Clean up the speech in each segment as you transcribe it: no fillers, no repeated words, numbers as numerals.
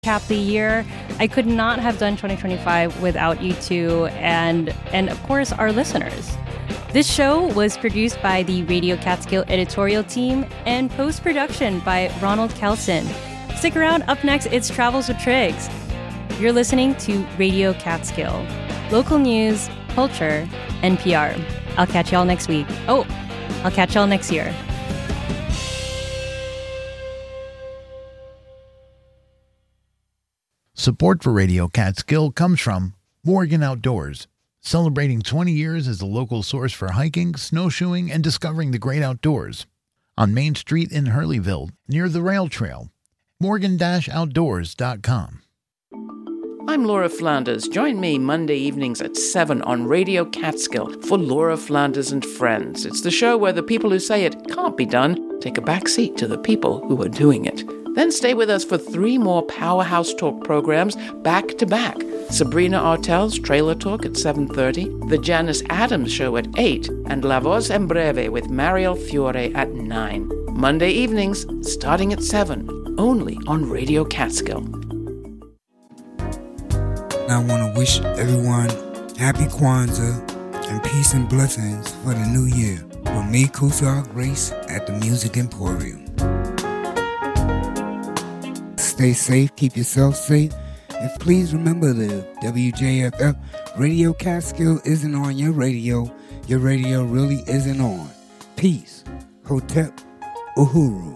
Cap the year. I could not have done 2025 without you two and of course our listeners. This show was produced by the Radio Catskill editorial team and post-production by Ronald Kelson. Stick around, up next it's Travels with Triggs. You're listening to Radio Catskill. Local news, culture, NPR. I'll catch y'all next week. Oh, I'll catch y'all next year. Support for Radio Catskill comes from Morgan Outdoors, celebrating 20 years as a local source for hiking, snowshoeing, and discovering the great outdoors. On Main Street in Hurleyville, near the rail trail. Morgan-Outdoors.com. I'm Laura Flanders. Join me Monday evenings at 7 on Radio Catskill for Laura Flanders and Friends. It's the show where the people who say it can't be done take a back seat to the people who are doing it. Then stay with us for 3 more Powerhouse Talk programs back to back. Sabrina Artel's Trailer Talk at 7:30, The Janice Adams Show at 8, and La Voz en Breve with Mariel Fiore at 9. Monday evenings, starting at 7, only on Radio Catskill. I want to wish everyone happy Kwanzaa and peace and blessings for the new year. From me, Kusar Grace at the Music Emporium. Stay safe, keep yourself safe, and please remember the WJFF Radio Catskill isn't on your radio really isn't on. Peace. Hotep Uhuru.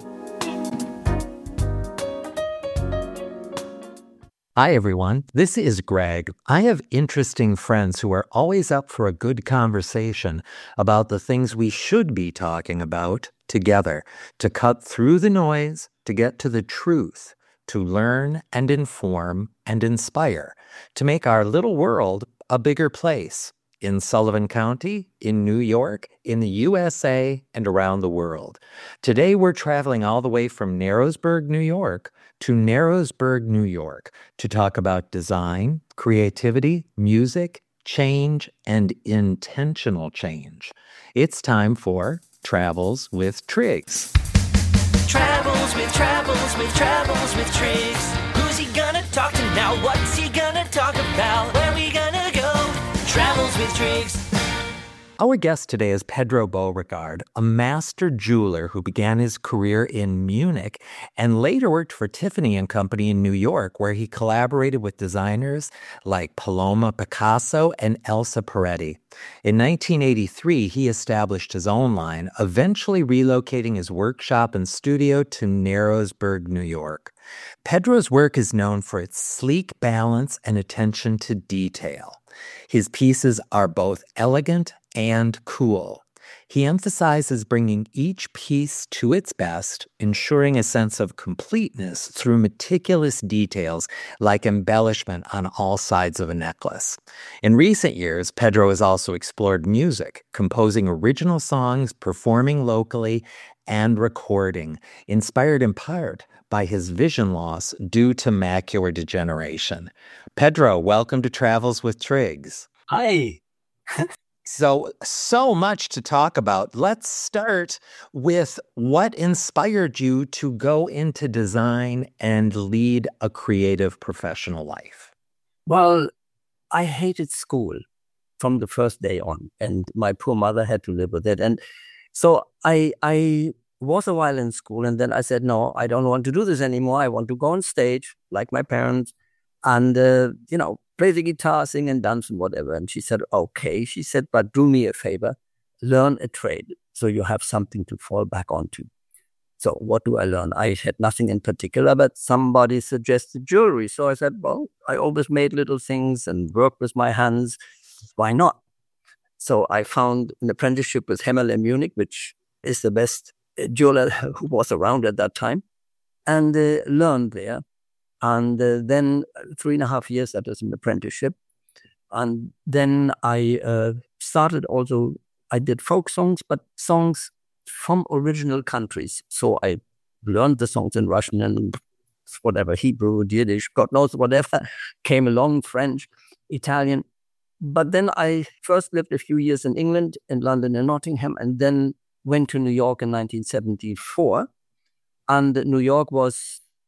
Hi, everyone. This is Greg. I have interesting friends who are always up for a good conversation about the things we should be talking about together, to cut through the noise, to get to the truth, to learn and inform and inspire, to make our little world a bigger place in Sullivan County, in New York, in the USA, and around the world. Today, we're traveling all the way from Narrowsburg, New York, to Narrowsburg, New York, to talk about design, creativity, music, change, and intentional change. It's time for Travels with Triggs. Travels with Triggs. Who's he gonna talk to now? What's he gonna talk about? Where we gonna go? Travels with Triggs. Our guest today is Pedro Beauregard, a master jeweler who began his career in Munich and later worked for Tiffany & Company in New York, where he collaborated with designers like Paloma Picasso and Elsa Peretti. In 1983, he established his own line, eventually relocating his workshop and studio to Narrowsburg, New York. Pedro's work is known for its sleek balance and attention to detail. His pieces are both elegant and cool. He emphasizes bringing each piece to its best, ensuring a sense of completeness through meticulous details like embellishment on all sides of a necklace. In recent years, Pedro has also explored music, composing original songs, performing locally, and recording, inspired in part by his vision loss due to macular degeneration. Pedro, welcome to Travels with Triggs. Hi. So much to talk about. Let's start with what inspired you to go into design and lead a creative professional life. Well, I hated school from the first day on, and my poor mother had to live with it. And so I was a while in school, and then I said, no, I don't want to do this anymore. I want to go on stage like my parents and, play the guitar, sing and dance and whatever. And she said, okay. She said, but do me a favor, learn a trade so you have something to fall back onto. So what do I learn? I had nothing in particular, but somebody suggested jewelry. So I said, well, I always made little things and worked with my hands. Why not? So I found an apprenticeship with Hemmerle Munich, which is the best jeweler who was around at that time, and learned there. And then 3.5 years, that was an apprenticeship. And then I started also, I did folk songs, but songs from original countries. So I learned the songs in Russian and whatever, Hebrew, Yiddish, God knows whatever came along, French, Italian. But then I first lived a few years in England, in London and Nottingham, and then went to New York in 1974. And New York was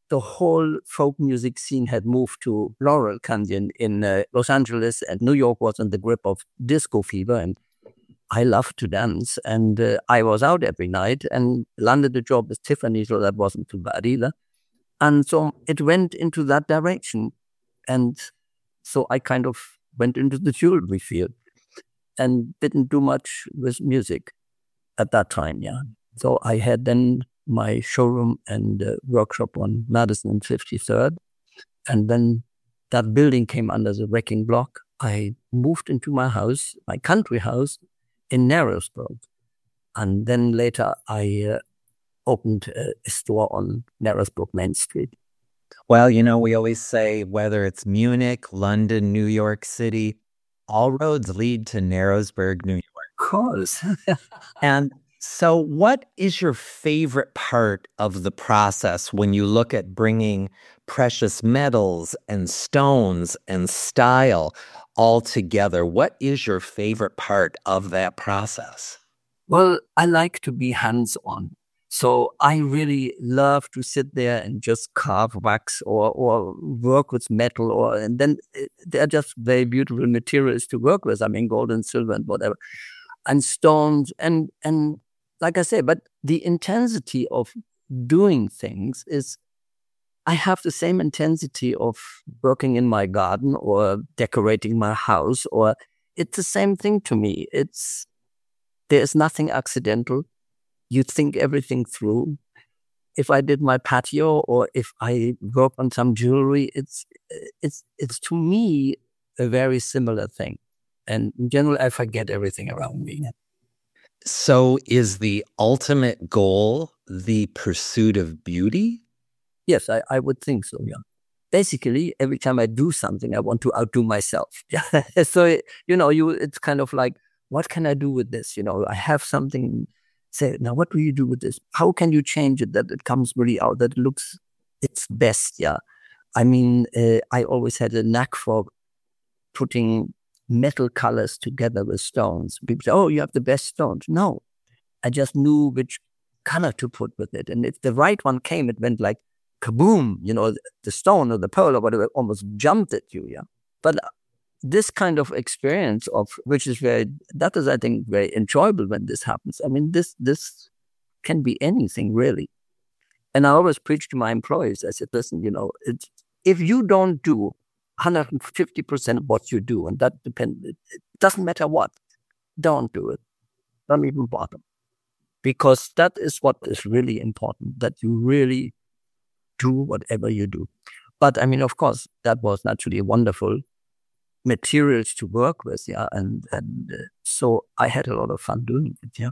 the whole folk music scene had moved to Laurel Canyon in Los Angeles, and New York was in the grip of disco fever, and I loved to dance, and I was out every night and landed a job with Tiffany, so that wasn't too bad either. And so it went into that direction. And so I kind of went into the jewelry field and didn't do much with music at that time, yeah. So I had then my showroom and workshop on Madison and 53rd. And then that building came under the wrecking block. I moved into my house, my country house in Narrowsburg. And then later I opened a store on Narrowsburg Main Street. Well, we always say whether it's Munich, London, New York City, all roads lead to Narrowsburg, New York. Of course. And so what is your favorite part of the process when you look at bringing precious metals and stones and style all together? What is your favorite part of that process? Well, I like to be hands-on. So I really love to sit there and just carve wax or work with metal, and then they're just very beautiful materials to work with. I mean, gold and silver and whatever, and stones and like I say, but the intensity of doing things is, I have the same intensity of working in my garden or decorating my house, or it's the same thing to me. There is nothing accidental. You think everything through. If I did my patio or if I work on some jewelry, it's to me a very similar thing. And in general, I forget everything around me. So is the ultimate goal the pursuit of beauty? Yes, I would think so, yeah. Basically, every time I do something, I want to outdo myself. So, it's kind of like, what can I do with this? I have something. Say, now what do you do with this? How can you change it that it comes really out, that it looks its best? Yeah. I mean, I always had a knack for putting metal colors together with stones. People say, oh, you have the best stones. No, I just knew which color to put with it. And if the right one came, it went like kaboom, the stone or the pearl or whatever almost jumped at you. Yeah. But this kind of experience that is, I think, very enjoyable when this happens. I mean, this can be anything, really. And I always preach to my employees. I said, listen, if you don't do 150% of what you do, and that depends, it doesn't matter what, don't do it. Don't even bother. Because that is what is really important, that you really do whatever you do. But I mean, of course, that was naturally wonderful materials to work with, yeah, and so I had a lot of fun doing it, yeah.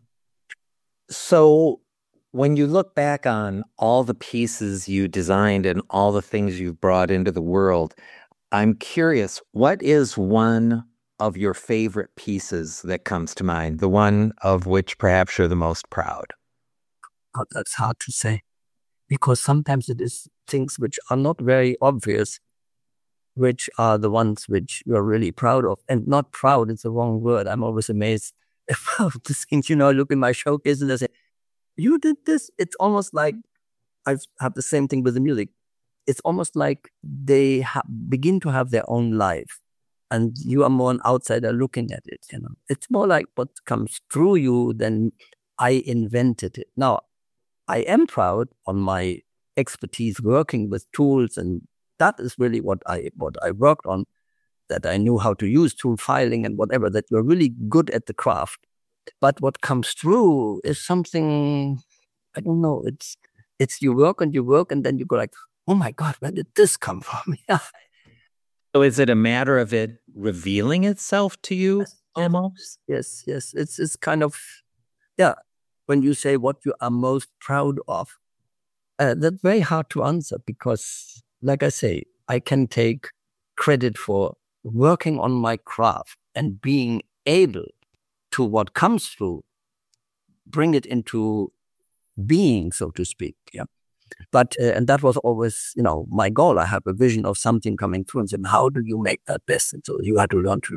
So when you look back on all the pieces you designed and all the things you've brought into the world, I'm curious, what is one of your favorite pieces that comes to mind, the one of which perhaps you're the most proud? Oh, that's hard to say, because sometimes it is things which are not very obvious, which are the ones which you're really proud of. And not proud, it's the wrong word. I'm always amazed about the things, look in my showcase and they say, you did this. It's almost like I have the same thing with the music. It's almost like they begin to have their own life and you are more an outsider looking at it. It's more like what comes through you than I invented it. Now, I am proud on my expertise working with tools, and that is really what I worked on, that I knew how to use tool filing and whatever, that you're really good at the craft. But what comes through is something, I don't know, it's you work and then you go like, oh my God, where did this come from? So is it a matter of it revealing itself to you, yes, almost? Yes. It's kind of, yeah, when you say what you are most proud of, that's very hard to answer because, like I say, I can take credit for working on my craft and being able to what comes through, bring it into being, so to speak. Yeah. But, and that was always, my goal. I have a vision of something coming through and say, how do you make that best? And so you had to learn.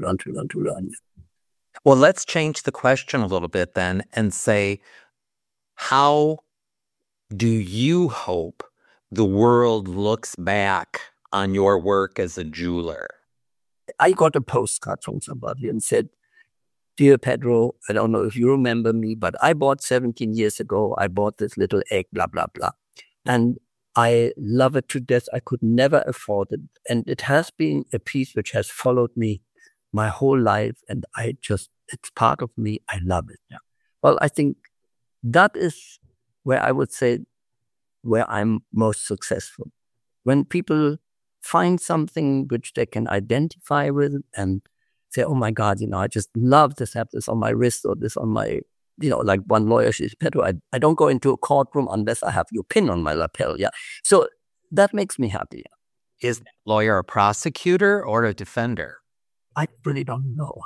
Well, let's change the question a little bit then and say, how do you hope the world looks back on your work as a jeweler? I got a postcard from somebody and said, "Dear Pedro, I don't know if you remember me, but I bought 17 years ago, I bought this little egg, blah, blah, blah. And I love it to death. I could never afford it. And it has been a piece which has followed me my whole life. And it's part of me. I love it." Yeah. Well, I think that is where I would say where I'm most successful. When people find something which they can identify with and say, "Oh my God, I just love this, have this on my wrist or this on my," like one lawyer says, "Pedro, I don't go into a courtroom unless I have your pin on my lapel." Yeah. So that makes me happy. Yeah. Is that lawyer a prosecutor or a defender? I really don't know.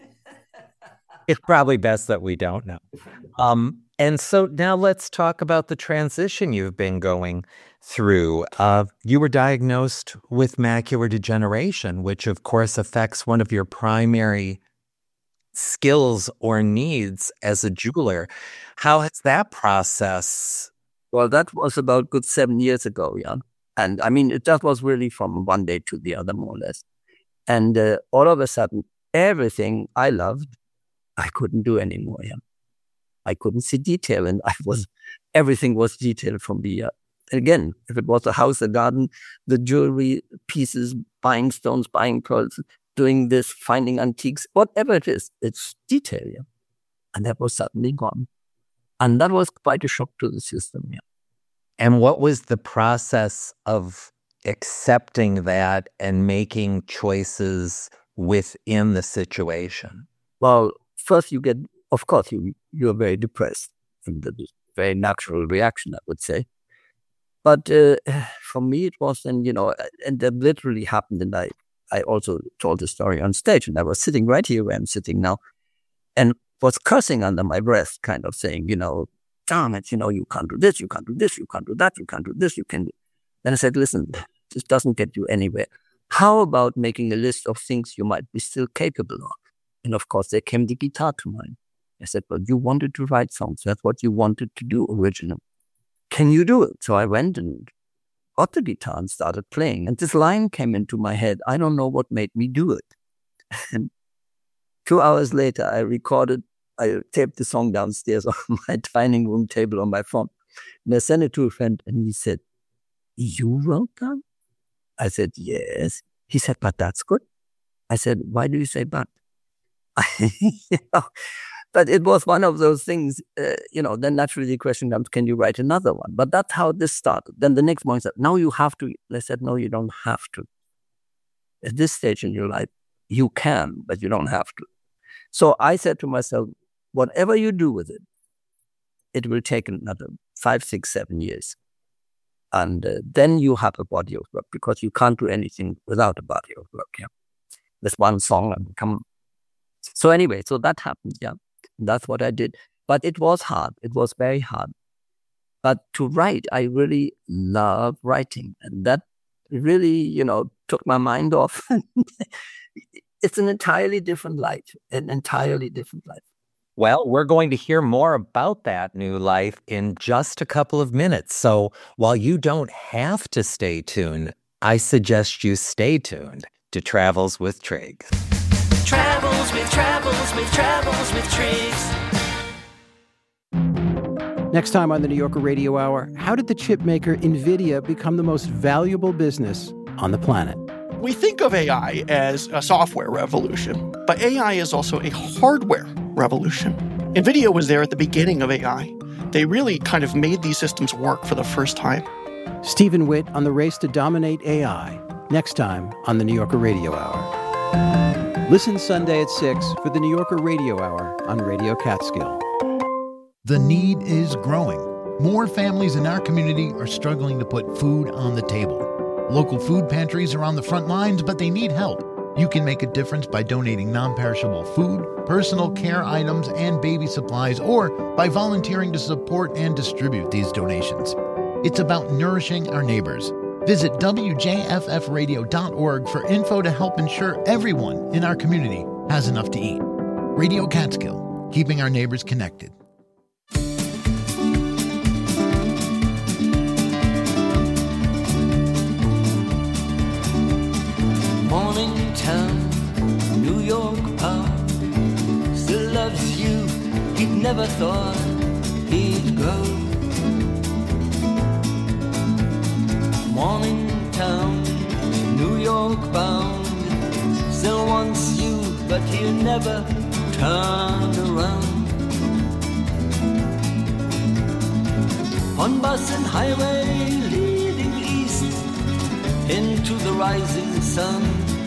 It's probably best that we don't know. And so now let's talk about the transition you've been going through. You were diagnosed with macular degeneration, which of course affects one of your primary skills or needs as a jeweler. How has that process? Well, that was about good 7 years ago, yeah. And I mean, that was really from one day to the other, more or less. And all of a sudden, everything I loved, I couldn't do anymore. Yeah, I couldn't see detail, and everything was detailed from me. Again, if it was a house, a garden, the jewelry pieces, buying stones, buying pearls, doing this, finding antiques, whatever it is, it's detail. Yeah, and that was suddenly gone, and that was quite a shock to the system. Yeah. And what was the process of accepting that and making choices within the situation? Well, first you get, of course, you're very depressed. And that is a very natural reaction, I would say. But for me, it was then, and that literally happened. And I also told the story on stage, and I was sitting right here where I'm sitting now and was cursing under my breath, kind of saying, "Damn it, you can't do this, you can't do this, you can't do that, you can't do this, you can do." Then I said, "Listen, this doesn't get you anywhere. How about making a list of things you might be still capable of?" And of course, there came the guitar to mind. I said, "Well, you wanted to write songs. That's what you wanted to do originally. Can you do it?" So I went and got the guitar and started playing. And this line came into my head. I don't know what made me do it. And 2 hours later, I taped the song downstairs on my dining room table on my phone. And I sent it to a friend, and he said, "You wrote that?" I said, "Yes." He said, "But that's good." I said, "Why do you say but?" But it was one of those things, then naturally the question comes, can you write another one? But that's how this started. Then the next morning said, "Now you have to." I said, "No, you don't have to. At this stage in your life, you can, but you don't have to." So I said to myself, whatever you do with it, it will take another 5, 6, 7 years. And then you have a body of work, because you can't do anything without a body of work. Yeah, this one song and come. So anyway, so that happened. Yeah, that's what I did. But it was hard. It was very hard. But to write, I really love writing, and that really, took my mind off. It's an entirely different life. Well, we're going to hear more about that new life in just a couple of minutes. So while you don't have to stay tuned, I suggest you stay tuned to Travels with Triggs. Travels with Triggs. Next time on the New Yorker Radio Hour, how did the chip maker NVIDIA become the most valuable business on the planet? We think of AI as a software revolution, but AI is also a hardware revolution. NVIDIA was there at the beginning of AI. They really kind of made these systems work for the first time. Stephen Witt on the race to dominate AI, next time on the New Yorker Radio Hour. Listen Sunday at 6 for the New Yorker Radio Hour on Radio Catskill. The need is growing. More families in our community are struggling to put food on the table. Local food pantries are on the front lines, but they need help. You can make a difference by donating non-perishable food, personal care items, and baby supplies, or by volunteering to support and distribute these donations. It's about nourishing our neighbors. Visit WJFFradio.org for info to help ensure everyone in our community has enough to eat. Radio Catskill, keeping our neighbors connected. Morning town, New York bound, still loves you, he'd never thought he'd go. Morning town, New York bound, still wants you, but he'll never turn around. On bus and highway leading east into the rising sun,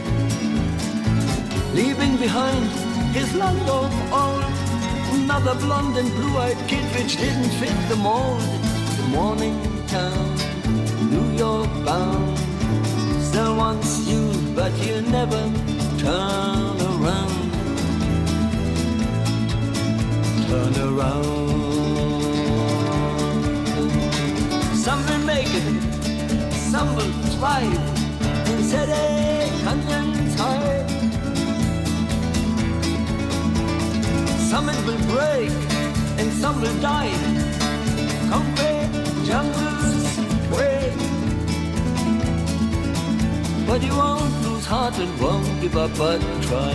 leaving behind his land of old, another blonde and blue-eyed kid which didn't fit the mold. The morning town, New York bound, still wants you, but he'll never turn around. Turn around. Some will make it, some will thrive, and set a canyons high. Some it will break, and some will die. Concrete jungles break, but you won't lose heart and won't give up but try.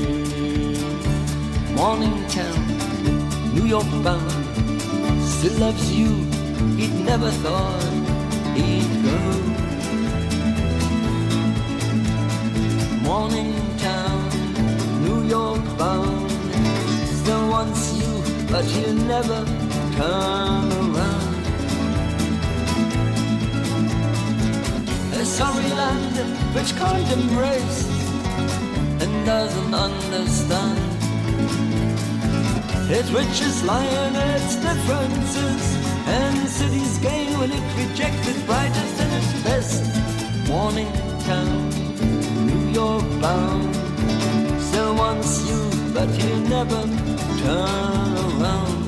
Morning town, New York bound, still loves you, he'd never thought he'd go. Morning town, New York bound, still wants you, but he'll never turn around. A sorry land which can't embrace and doesn't understand its riches lie in its differences, and cities gain when it rejects its brightest and its best. Morning town, New York bound, still wants you, but he'll never turn around.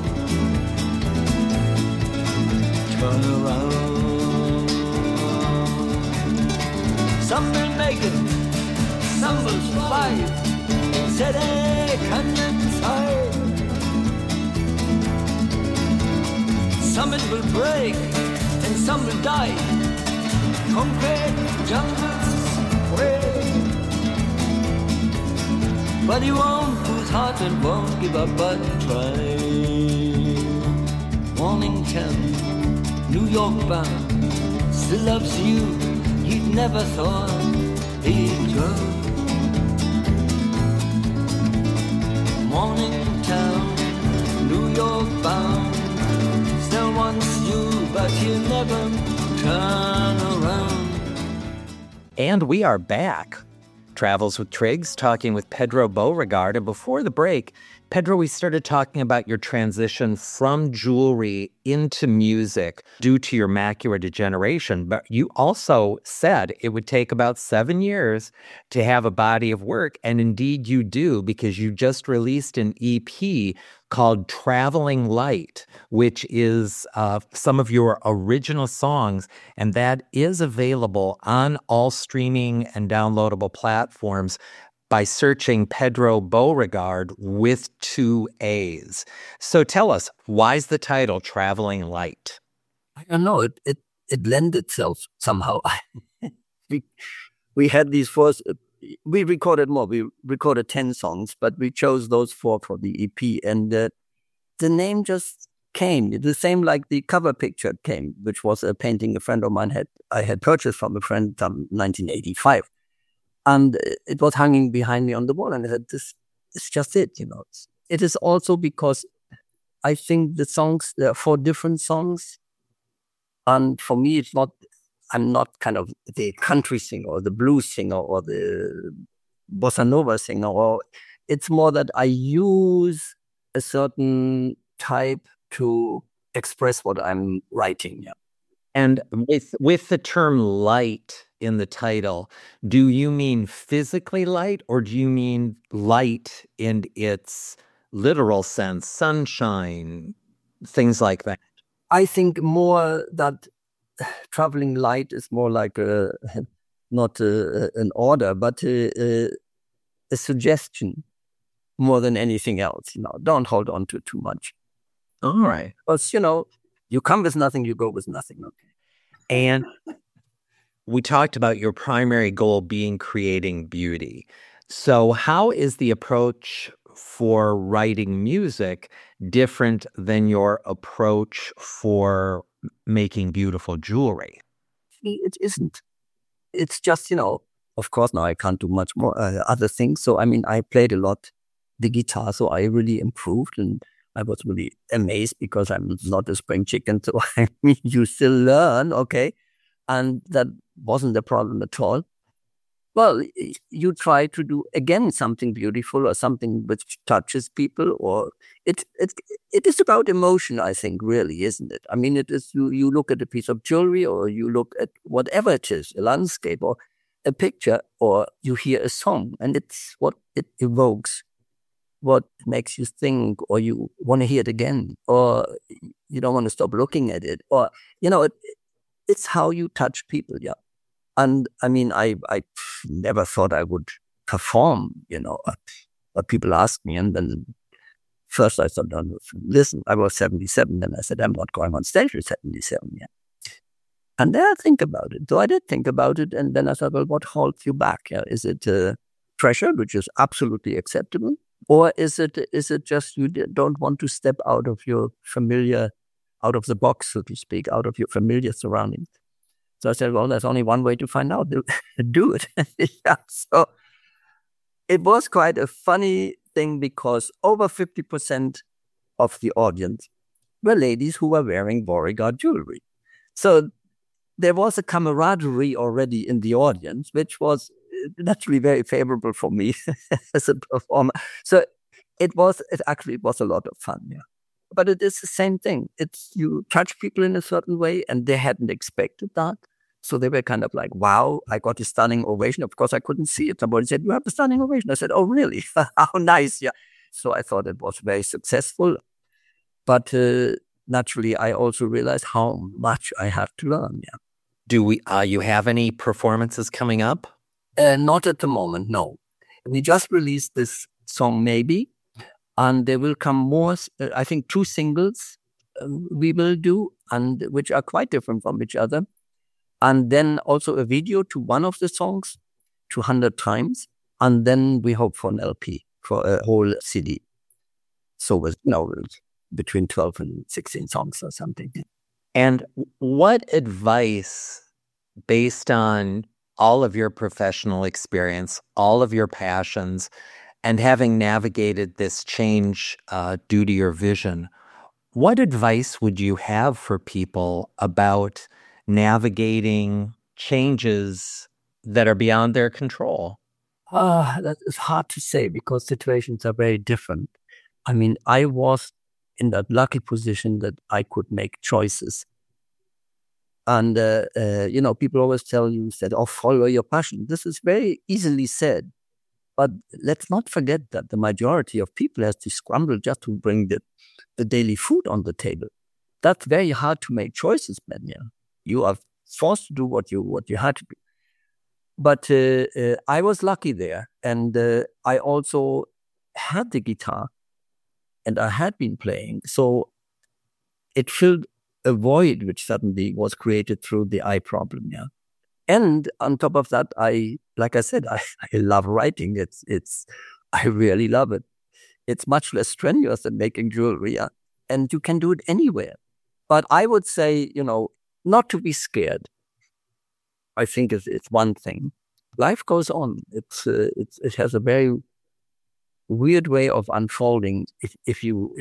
Turn around. Some will make it, some will survive, set a canyons high. Some it will break, and some will die. Concrete jungles break, but he won't lose heart and won't give up but try. Morning town, New York bound, still loves you, he'd never thought he'd go. Morning town, New York bound, still wants you, but he'll never turn around. And we are back. Travels with Triggs, talking with Pedro Beauregard. And before the break, Pedro, we started talking about your transition from jewelry into music due to your macular degeneration. But you also said it would take about 7 years to have a body of work. And indeed you do, because you just released an EP called Traveling Light, which is some of your original songs. And that is available on all streaming and downloadable platforms by searching Pedro Beauregard with 2 A's. So tell us, why is the title Traveling Light? I don't know. It lent itself somehow. we had these first. We recorded more. We recorded 10 songs, but we chose those 4 for the EP, and the name just came. The same like the cover picture came, which was a painting a friend of mine I had purchased from a friend from 1985. And it was hanging behind me on the wall, and I said, "This is just it, you know." It is also because I think the songs, there are 4 different songs, and for me, it's not. I'm not kind of the country singer or the blues singer or the bossa nova singer, or it's more that I use a certain type to express what I'm writing. Yeah. And with the term light in the title, do you mean physically light, or do you mean light in its literal sense, sunshine, things like that? I think more that traveling light is more like not an order, but a suggestion more than anything else. You know, don't hold on to too much. All right. Because, you know, you come with nothing, you go with nothing. Okay. And we talked about your primary goal being creating beauty. So how is the approach for writing music different than your approach for making beautiful jewelry? It isn't. It's just, of course, now I can't do much more other things. So, I played a lot the guitar, so I really improved, and I was really amazed because I'm not a spring chicken. So, you still learn, okay? And that wasn't a problem at all. Well, you try to do, again, something beautiful or something which touches people, or it is about emotion, I think, really, isn't it? It is, you look at a piece of jewelry, or you look at whatever it is, a landscape or a picture, or you hear a song, and it's what it evokes, what makes you think, or you want to hear it again, or you don't want to stop looking at it, or, it's how you touch people, yeah. And I never thought I would perform, but people asked me, and then first I thought, listen, I was 77, then I said, I'm not going on stage at 77 yet. And then I think about it. So I did think about it, and then I thought, well, what holds you back? Yeah? Is it pressure, which is absolutely acceptable? Or is it just you don't want to step out of your familiar, out of the box, so to speak, out of your familiar surroundings? So I said, well, there's only one way to find out. Do it. Yeah. So it was quite a funny thing because over 50% of the audience were ladies who were wearing Beauregard jewelry. So there was a camaraderie already in the audience, which was naturally very favorable for me as a performer. So it actually was a lot of fun, yeah. But it is the same thing. It's you touch people in a certain way, and they hadn't expected that. So they were kind of like, wow, I got a standing ovation. Of course, I couldn't see it. Somebody said, you have a standing ovation. I said, oh, really? How nice. Yeah. So I thought it was very successful. But naturally, I also realized how much I have to learn. Yeah. Do you have any performances coming up? Not at the moment, no. We just released this song, Maybe. And there will come more, I think 2 singles we will do, and which are quite different from each other. And then also a video to one of the songs, 200 times. And then we hope for an LP, for a whole CD. So with, between 12 and 16 songs or something. And what advice, based on all of your professional experience, all of your passions, and having navigated this change due to your vision, what advice would you have for people about navigating changes that are beyond their control? That is hard to say because situations are very different. I was in that lucky position that I could make choices. And, people always tell you that, follow your passion. This is very easily said. But let's not forget that the majority of people has to scramble just to bring the daily food on the table. That's very hard to make choices, man. Yeah. You are forced to do what you had to do. But I was lucky there. And I also had the guitar and I had been playing. So it filled a void which suddenly was created through the eye problem. Yeah. And on top of that, like I said, I love writing. I really love it. It's much less strenuous than making jewelry, yeah? And you can do it anywhere. But I would say, not to be scared. I think it's one thing. Life goes on. It has a very weird way of unfolding if you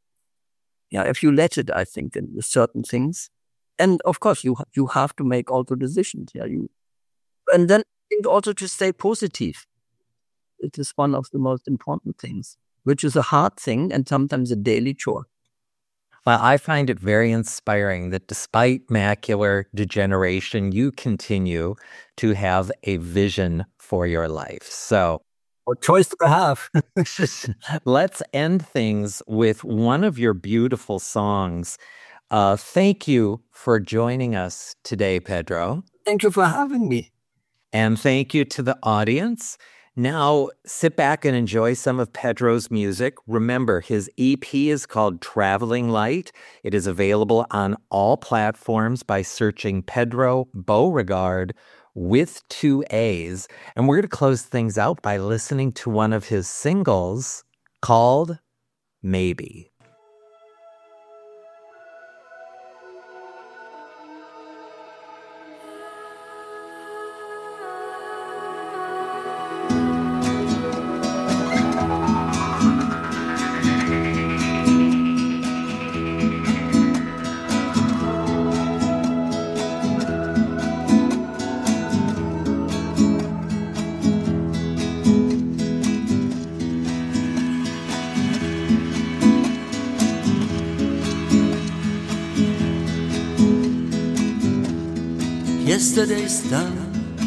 let it, I think, in certain things. And of course, you have to make all the decisions. Yeah, and then also to stay positive. It is one of the most important things, which is a hard thing and sometimes a daily chore. Well, I find it very inspiring that despite macular degeneration, you continue to have a vision for your life. So, what choice do I have? Let's end things with one of your beautiful songs. Thank you for joining us today, Pedro. Thank you for having me. And thank you to the audience. Now, sit back and enjoy some of Pedro's music. Remember, his EP is called Traveling Light. It is available on all platforms by searching Pedro Beauregard with 2 A's. And we're going to close things out by listening to one of his singles called Maybe. Yesterday's done,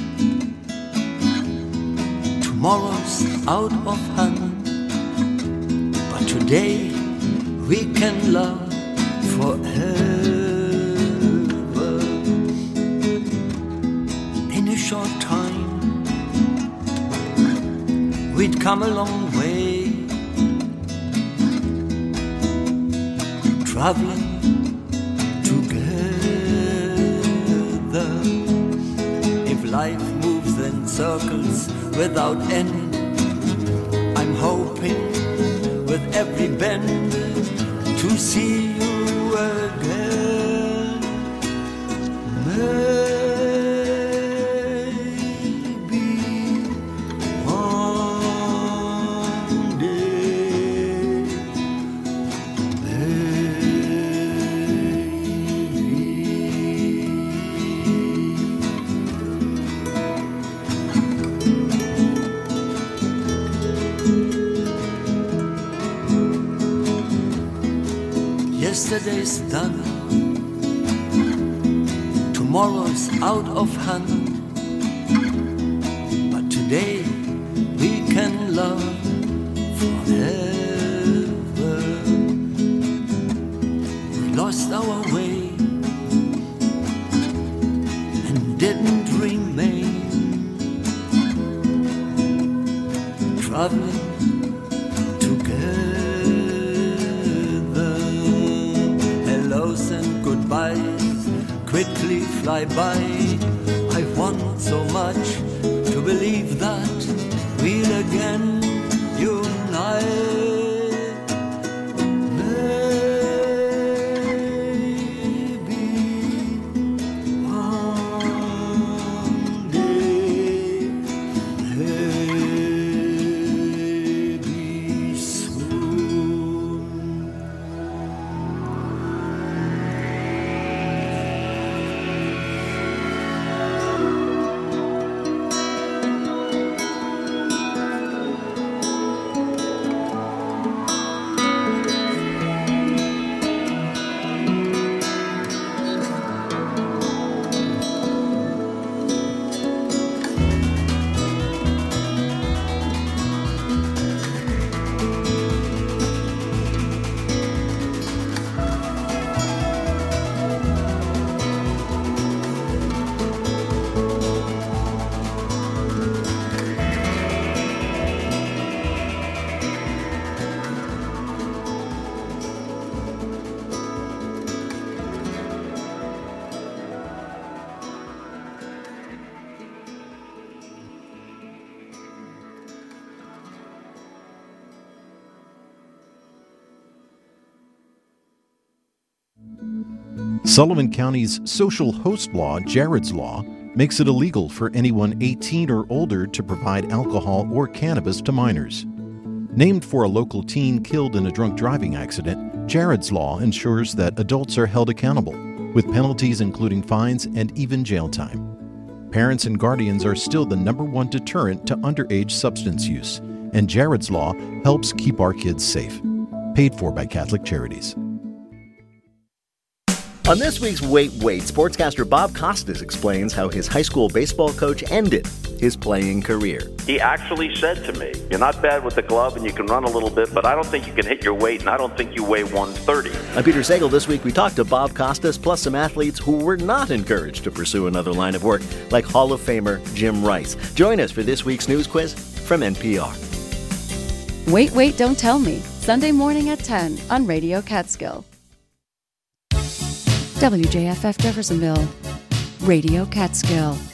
tomorrow's out of hand, but today we can love forever. In a short time, we'd come a long way, traveling life moves in circles without end. I'm hoping with every bend to see you again. Maybe one day, yesterday's done, tomorrow's out of hand, but today we can love forever. We lost our way and didn't remain, traveling and goodbyes quickly fly by. I want so much to believe that we'll again unite. Maybe one day, maybe soon. Sullivan County's social host law, Jared's Law, makes it illegal for anyone 18 or older to provide alcohol or cannabis to minors. Named for a local teen killed in a drunk driving accident, Jared's Law ensures that adults are held accountable, with penalties including fines and even jail time. Parents and guardians are still the #1 deterrent to underage substance use, and Jared's Law helps keep our kids safe. Paid for by Catholic Charities. On this week's Wait, sportscaster Bob Costas explains how his high school baseball coach ended his playing career. He actually said to me, "You're not bad with the glove and you can run a little bit, but I don't think you can hit your weight, and I don't think you weigh 130. I'm Peter Sagal. This week we talked to Bob Costas, plus some athletes who were not encouraged to pursue another line of work, like Hall of Famer Jim Rice. Join us for this week's news quiz from NPR. Wait, Wait, Don't Tell Me, Sunday morning at 10 on Radio Catskill. WJFF Jeffersonville, Radio Catskill.